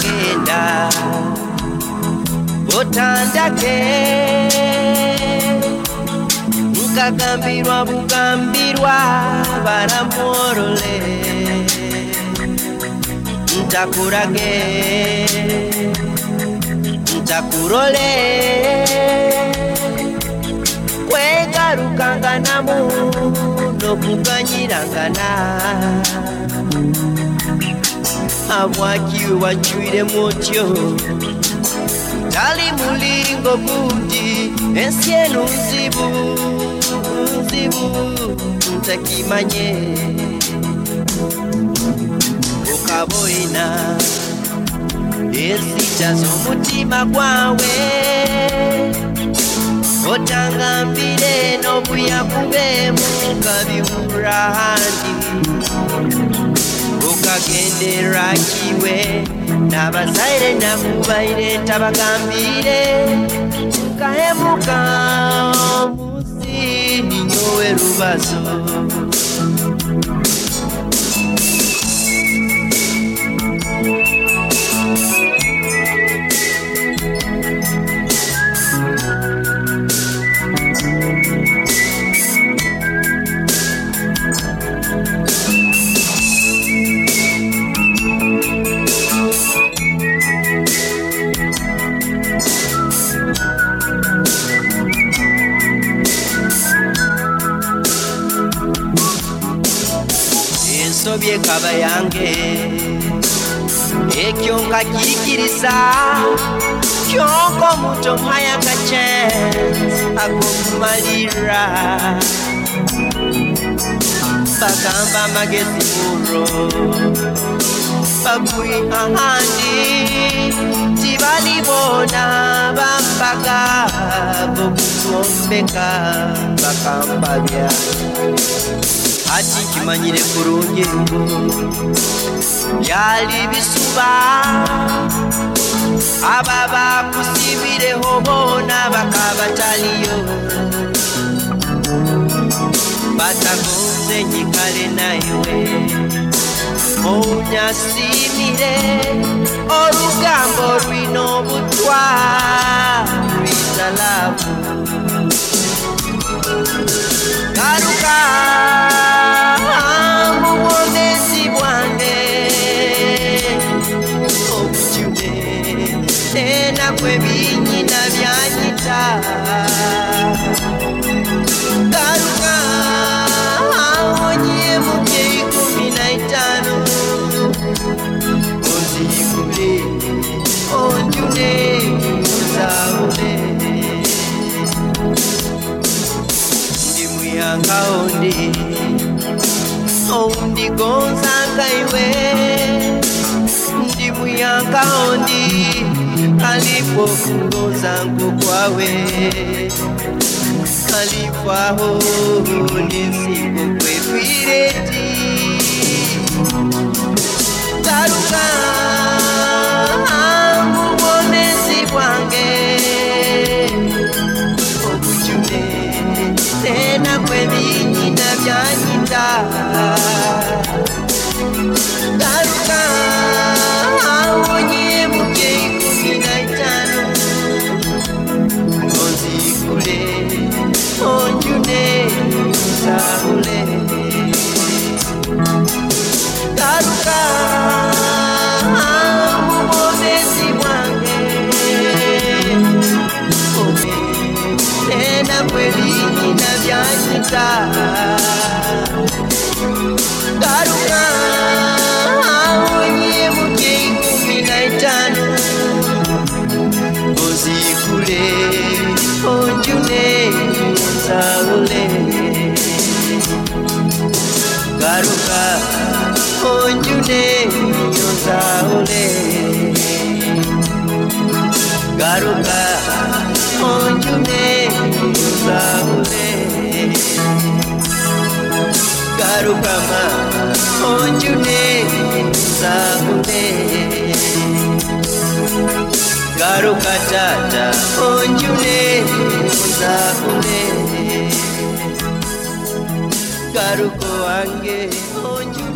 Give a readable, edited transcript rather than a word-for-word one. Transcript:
agenda otandake nkagambirwa bugambirwa baramworole ntakurage ntakurole kwegarukanganamu nokuganyirangana abwakiwe wachwire mutyo tali mulingo buti ensienu nzibu nzibu ntakimanye ukaboina esita z'omutima gwawe otangambire n'obuyakubemu kabiburahandi ukagendera kiwe n'abazaire namubaire ntabagambire kahemuka omusi ninyowe rubazo ensobye kaba yange ekyo nkakirikiriza kyonko muto mayaka chance akokumalira bagamba amagezi muro bakuyi ahandi tibalibona bambaga bokusombeka bakambabya ati kimanyire kurungi byali bisuba ababa kusibireho bona bakabataliyo batagonze nyikale naiwe onyasimire orugambo rwino butwa rwitalavu garuka mubonezi bwange obujude tena kwebinyina byanyita garuka onye mubyeyi 15 onzikule onjune zaule ndimuyanga ondi gonzanga iwe ndimuyanga ondi alipo kungozangu kwawe alifaho nisiko kwekwireti taruka mubonezi bwange obujude tena kwebinyina byanyita taruka onye mubyeyi 15 onzikule onjune zaule taruka mubonezi bwange tena kwebinyina byanyita taruka onye mubyeyi 15 onzikule onjune zaule garuka onjune zaule garuka onjune zaule garuka ma onjune zaule garuka tata onjune zaule garuko wange onjune